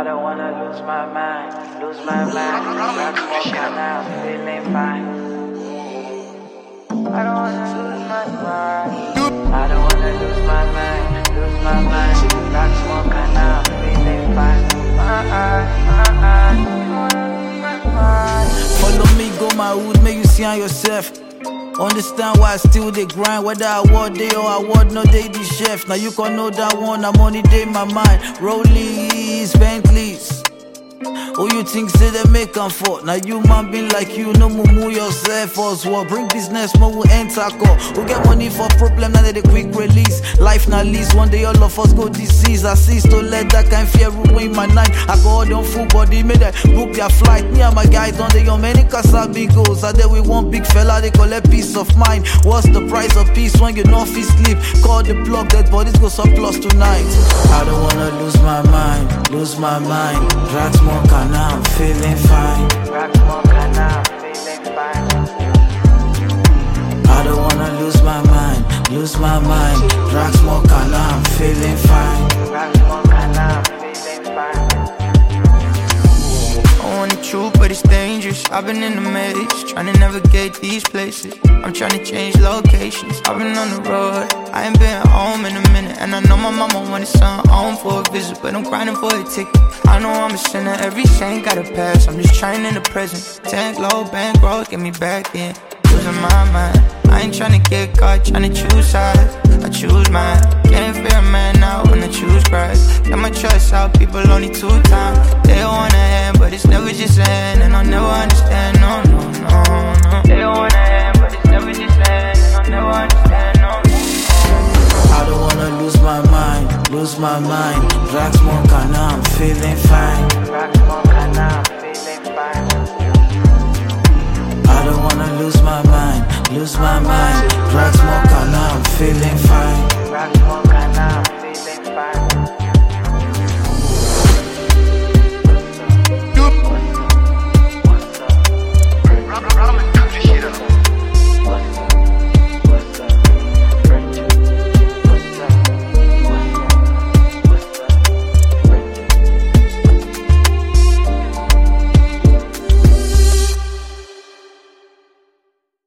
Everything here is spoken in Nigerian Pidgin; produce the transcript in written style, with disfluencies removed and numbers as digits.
I don't wanna lose my mind. Rock smoke and I'm feeling fine. I don't wanna lose my mind. I don't wanna lose my mind. Rock smoke and I'm feeling fine. Follow me, go my hood, make you see on yourself. Understand why I still dey grind, whether award day or award no day the chef. Now you can know that one, I'm money day my mind. Rollies, Bentleys. Who you think say they make them for? Now you man being like you, no mumu yourself as well. Bring business, more will enter call. Who get money for problem, now they quick release. Life not least, one day all of us go disease. I cease to let that kind fear ruin my night. I go out on full body, made them book their flight. Me and my guys on the many Kasabi goes. I there with one big fella, they collect peace of mind. What's the price of peace when you know fit sleep? Call the plug, dead bodies go surplus tonight. I don't wanna lose my mind. Drag smoke and I'm feeling fine. Rock smoke and I'm feeling fine. I don't wanna lose my mind. Drag smoke and I'm feeling fine. Rock smoke and I'm feeling fine. I want the truth, but it's dangerous. I've been in the maze, trying to navigate these places. I'm trying to change locations. I've been on the road, I ain't been home in a minute. And I know my mama wanted something home for a visit, but I'm grinding for a ticket. I know I'm a sinner, every saint got a pass. I'm just trying in the present. Tank low, bankroll, get me back in. Losing my mind, I ain't trying to get caught, trying to choose sides. I choose mine, can't fear a man now when I choose Christ. Get my trust out, people only 2 times. They don't wanna end, but it's never just end. And I'll never understand, no. They don't wanna end, but it's never just end. And I'll never understand, no. I don't wanna lose my mind. Drag smoke and I'm feeling fine. Rock smoke and I'm feeling fine. I don't wanna lose my mind. Drag